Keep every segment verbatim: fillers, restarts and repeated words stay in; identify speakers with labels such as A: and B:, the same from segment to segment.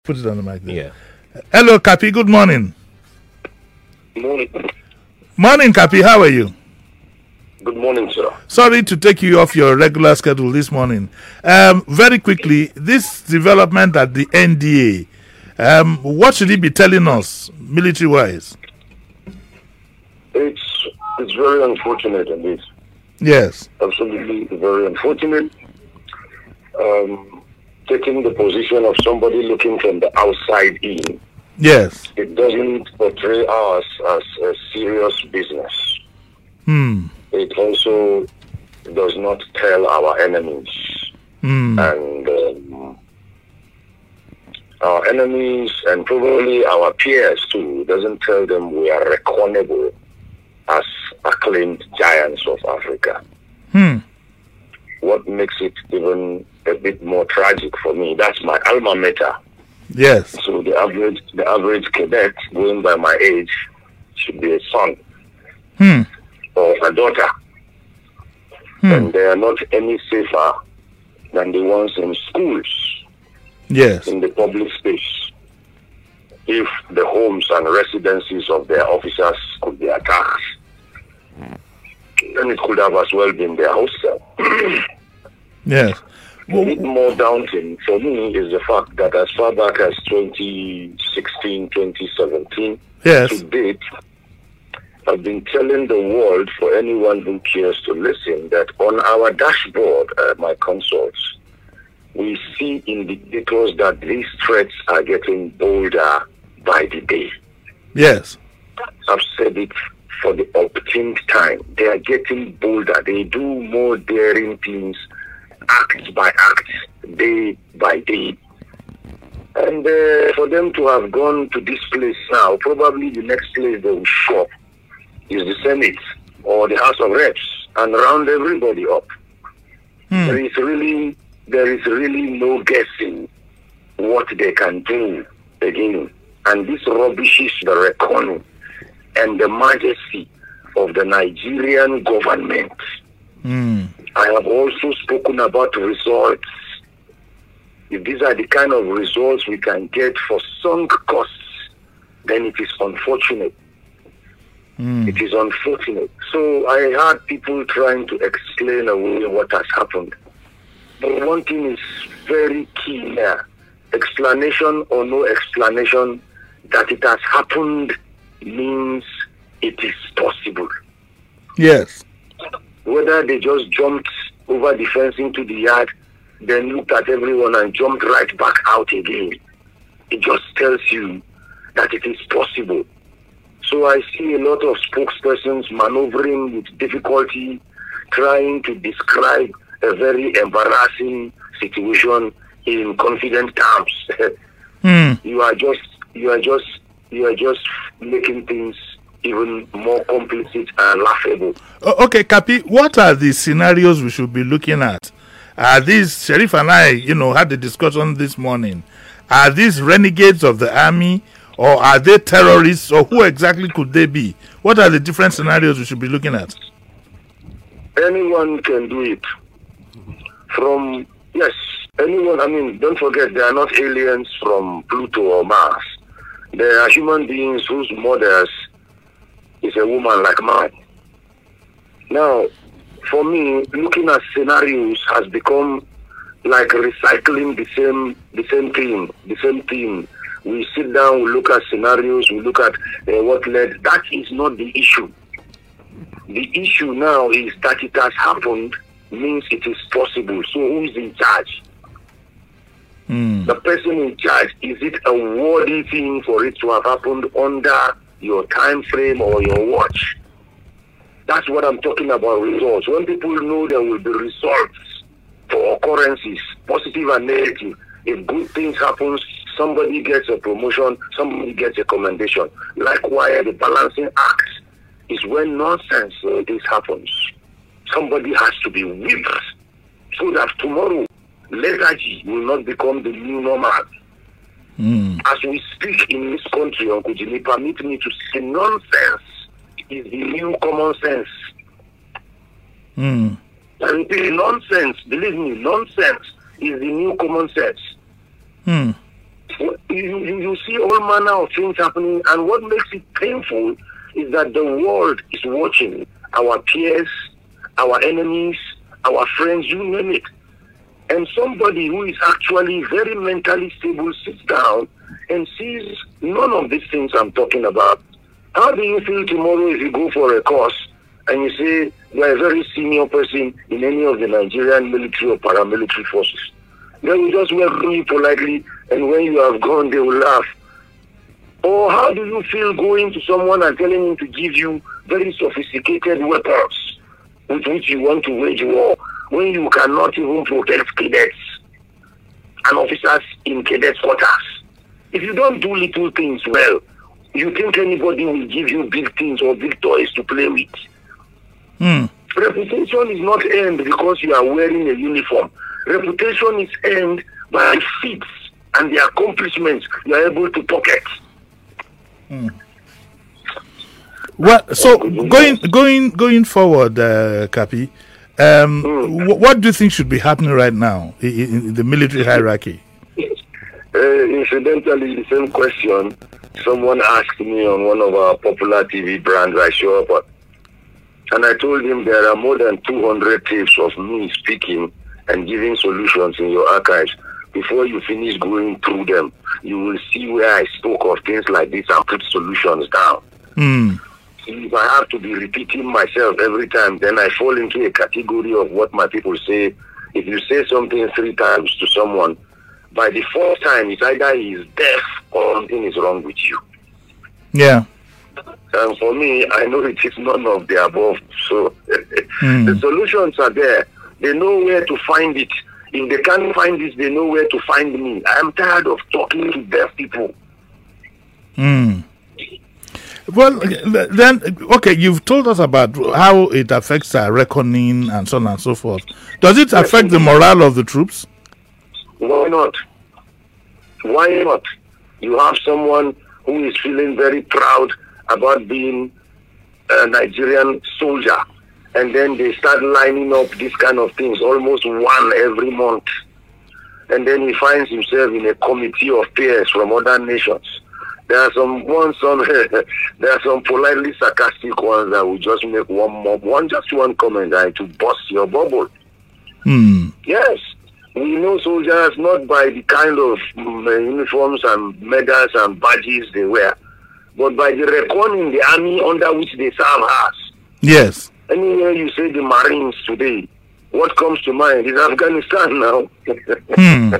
A: Put it on the mic there.
B: Yeah.
A: Hello, Cappy. Good morning.
C: Morning.
A: Morning, Cappy. How are you?
C: Good morning, sir.
A: Sorry to take you off your regular schedule this morning. Um, very quickly, this development at the N D A, um, what should he be telling us, military-wise?
C: It's it's very unfortunate, indeed.
A: Yes.
C: Absolutely very unfortunate. Um, taking the position of somebody looking from the outside in,
A: Yes.
C: it doesn't portray us as a serious business.
A: Hmm.
C: It also does not tell our enemies.
A: Hmm.
C: And um, our enemies and probably our peers too, doesn't tell them we are reckonable as acclaimed giants of Africa.
A: Hmm.
C: What makes it even a bit more tragic for me, that's my alma mater.
A: Yes.
C: So the average the average cadet, going by my age, should be a son
A: Hmm.
C: or a daughter.
A: Hmm.
C: And they are not any safer than the ones in schools,
A: Yes.
C: in the public space. If the homes and residences of their officers could be attacked, then it could have as well been their hostel.
A: Yes.
C: A bit more daunting for me is the fact that as far back as twenty sixteen, twenty seventeen,
A: Yes.
C: to date, I've been telling the world, for anyone who cares to listen, that on our dashboard, uh, my consorts, we see indicators that these threats are getting bolder by the day.
A: Yes.
C: I've said it for the umpteenth time. They are getting bolder. They do more daring things, act by act, day by day. And uh, for them to have gone to this place now, probably the next place they will show up is the Senate or the House of Reps and round everybody up.
A: Hmm.
C: There is really, there is really no guessing what they can do again. And this rubbishes the reckoning and the majesty of the Nigerian government.
A: Hmm.
C: I have also spoken about results. If these are the kind of results we can get for sunk costs, then it is unfortunate.
A: Hmm.
C: It is unfortunate. So I heard people trying to explain away what has happened. But one thing is very key here. Explanation or no explanation, that it has happened means it is possible.
A: Yes.
C: Whether they just jumped over the fence into the yard, then looked at everyone and jumped right back out again, it just tells you that it is possible. So I see a lot of spokespersons maneuvering with difficulty, trying to describe a very embarrassing situation in confident terms.
A: Hmm.
C: You are just, you are just, you are just making things even more complicit and laughable.
A: O- Okay, Cappy, what are the scenarios we should be looking at? Are these, Sheriff and I, you know, had the discussion this morning. Are these renegades of the army, or are they terrorists, or who exactly could they be? What are the different scenarios we should be looking at?
C: Anyone can do it. From, yes, anyone, I mean, don't forget, they are not aliens from Pluto or Mars. They are human beings whose mothers is a woman like mine. Now, for me, looking at scenarios has become like recycling the same the same theme, the same theme. We sit down, we look at scenarios, we look at uh, what led. That is not the issue. The issue now is that it has happened means it is possible. So who is in charge?
A: Hmm.
C: The person in charge, is it a worthy thing for it to have happened under your time frame or your watch? That's what I'm talking about, results. When people know there will be results for occurrences, positive and negative, if good things happen, somebody gets a promotion, somebody gets a commendation. Likewise, the balancing act is when nonsense like this happens. Somebody has to be whipped so that tomorrow lethargy will not become the new normal.
A: Hmm.
C: As we speak in this country, Uncle Jimmy, permit me to say nonsense is the new common sense.
A: Hmm.
C: I repeat, nonsense, believe me, nonsense is the new common sense.
A: Hmm.
C: you, you, you see all manner of things happening, and what makes it painful is that the world is watching. Our peers, our enemies, our friends, you name it. And somebody who is actually very mentally stable sits down and sees none of these things I'm talking about. How do you feel tomorrow if you go for a course and you say you are a very senior person in any of the Nigerian military or paramilitary forces? They will just welcome you politely, and when you have gone, they will laugh. Or how do you feel going to someone and telling him to give you very sophisticated weapons with which you want to wage war, when you cannot even protect cadets and officers in cadets quarters? If you don't do little things well, you think anybody will give you big things or big toys to play with?
A: Mm.
C: Reputation is not earned because you are wearing a uniform. Reputation is earned by feats and the accomplishments you are able to pocket.
A: Mm. Well, so going going going forward, uh, Kapi, um, mm. w- what do you think should be happening right now in, in the military hierarchy?
C: Uh, incidentally, the same question someone asked me on one of our popular T V brands I show up at. And I told him there are more than two hundred tapes of me speaking and giving solutions in your archives. Before you finish going through them, you will see where I spoke of things like this and put solutions down.
A: Mm.
C: If I have to be repeating myself every time, then I fall into a category of what my people say. If you say something three times to someone, by the fourth time, it's either he is deaf or something is wrong with you.
A: Yeah.
C: And for me, I know it is none of the above. So
A: mm.
C: the solutions are there. They know where to find it. If they can't find it, they know where to find me. I am tired of talking to deaf people.
A: Mm. Well, then, okay, you've told us about how it affects our reckoning and so on and so forth. Does it affect the morale of the troops?
C: Why not? Why not? You have someone who is feeling very proud about being a Nigerian soldier, and then they start lining up these kind of things, almost one every month. And then he finds himself in a committee of peers from other nations. There are some ones, some there are some politely sarcastic ones that will just make one more, one just one comment and to bust your bubble.
A: Hmm.
C: Yes, we know soldiers not by the kind of um, uniforms and medals and badges they wear, but by the record in the army under which they serve as.
A: Yes.
C: Anywhere you say the Marines today, what comes to mind is Afghanistan now.
A: Hmm.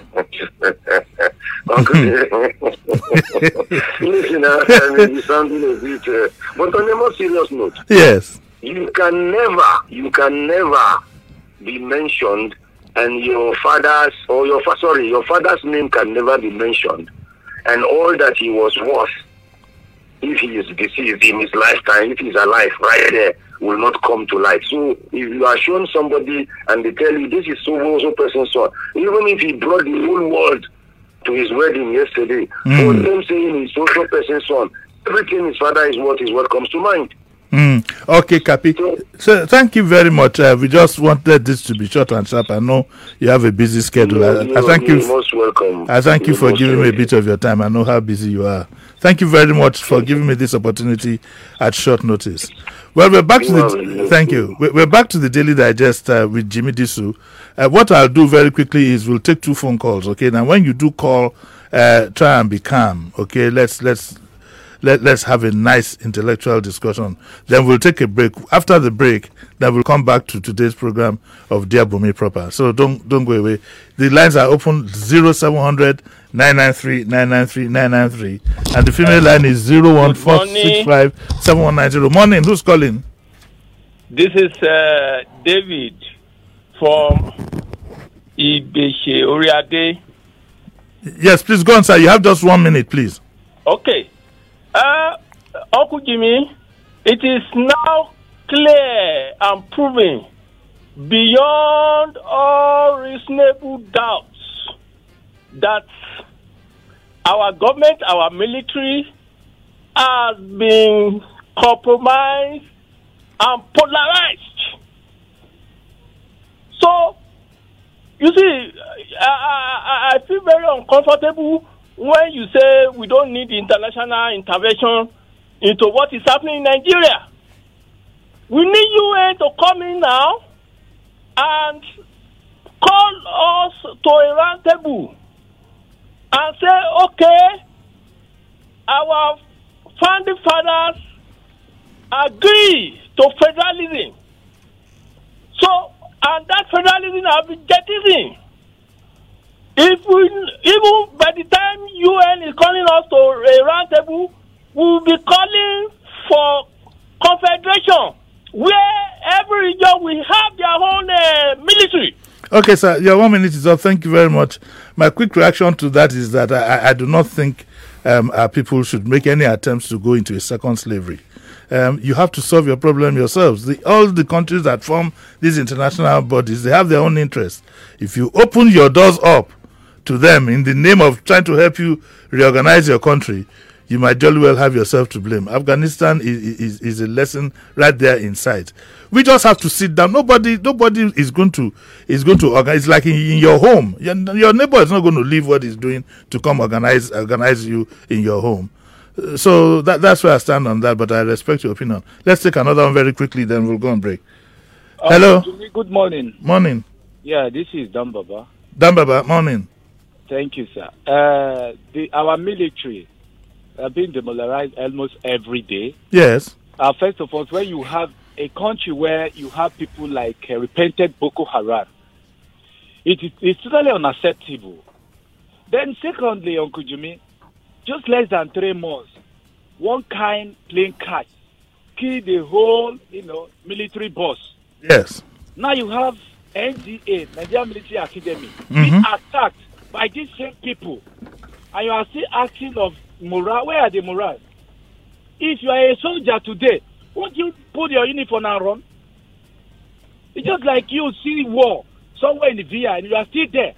C: Listen, uh, I mean, you're sounding a bit, uh, but on a more serious note,
A: yes,
C: you can never, you can never be mentioned, and your father's or your fa- sorry, your father's name can never be mentioned, and all that he was worth, if he is deceased in his lifetime, if he's alive, right there, will not come to light. So if you are shown somebody and they tell you this is so so person's son, even if he brought the whole world to his wedding yesterday, mm. for them saying he's so so person's son, everything his father is what is what comes to mind.
A: Mm. Okay, Kapi. So, so thank you very much. Uh, we just wanted this to be short and sharp. I know you have a busy schedule.
C: You,
A: I,
C: you,
A: I thank
C: you're
A: you.
C: most welcome.
A: I thank you
C: you're
A: for giving
C: welcome.
A: me a bit of your time. I know how busy you are. Thank you very much for giving me this opportunity at short notice. Well, we're back to the. Thank you. We're back to the Daily Digest uh, with Jimmy Disu. Uh, what I'll do very quickly is we'll take two phone calls. Okay. Now, when you do call, uh, try and be calm. Okay. Let's let's let let's have a nice intellectual discussion. Then we'll take a break. After the break, then we'll come back to today's program of Dear Bumi Proper. So don't don't go away. The lines are open zero seven hundred nine nine three nine nine three nine nine three, and the female line is zero one four six five seven one nine zero. Morning. Who's calling?
B: This is uh, David from Ibeshe Oriade.
A: Yes, please go on, sir. You have just one minute, please.
B: Okay. Uh, Uncle Jimmy, it is now clear and proven beyond all reasonable doubts that our government, our military, has been compromised and polarized. So, you see, I, I, I feel very uncomfortable when you say we don't need international intervention into what is happening in Nigeria. We need U N to come in now and call us to a round table and say, okay, our founding fathers agree to federalism. So, and that federalism has been jettisoned. If we, even by the time U N is calling us to a round table, we will be calling for confederation, where every region will have their own uh, military.
A: Okay, sir, your one minute is up. Thank you very much. My quick reaction to that is that I, I do not think um, our people should make any attempts to go into a second slavery. Um, you have to solve your problem yourselves. The, all the countries that form these international bodies, they have their own interests. If you open your doors up to them in the name of trying to help you reorganize your country, you might jolly well have yourself to blame. Afghanistan is, is, is a lesson right there in sight. We just have to sit down. Nobody nobody is going to is going to organize. It's like in, in your home. Your, your neighbor is not going to leave what he's doing to come organize organize you in your home. Uh, so that that's where I stand on that, but I respect your opinion. Let's take another one very quickly, then we'll go on break.
D: Uh,
A: Hello.
D: Good morning.
A: Morning.
D: Yeah, this is Dambaba.
A: Dambaba, morning.
D: Thank you, sir. Uh, the, our military have been demoralized almost every day.
A: Yes.
D: Uh, first of all, when you have a country where you have people like uh, repented Boko Haram, it is it's totally unacceptable. Then secondly, Uncle Jimmy, just less than three months, one kind plane crash killed the whole, you know, military boss.
A: Yes.
D: Now you have N D A, Nigerian Military Academy,
A: Mm-hmm.
D: being attacked by these same people, and you are still asking of morale. Where are the morale? If you are a soldier today, won't you put your uniform and run? It's just like you see war somewhere in the V I and you are still there.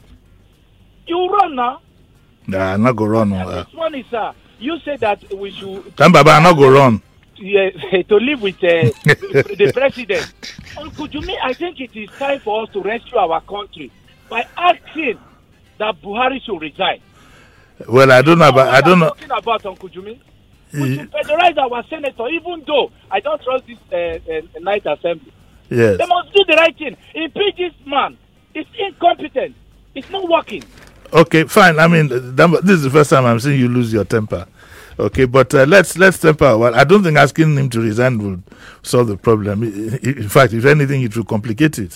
D: You run now.
A: Nah, I'm not go run.
D: And
A: Uh,
D: this one is, uh, you say that we should
A: Dambaba, I'm not go run.
D: yeah, to live with uh, the president. Uncle Jimmy, I think it is time for us to rescue our country by asking that Buhari should resign.
A: Well, I don't know about, I don't know.
D: Talking about Uncle Jimmy, we should federalize our senator, even though I don't trust this uh, uh, night assembly.
A: Yes.
D: They must do the right thing. Impeach this man. It's incompetent. It's not working.
A: Okay, fine. I mean, Damba, this is the first time I'm seeing you lose your temper. Okay, but uh, let's let's temper. Well, I don't think asking him to resign will solve the problem. In fact, if anything, it will complicate it.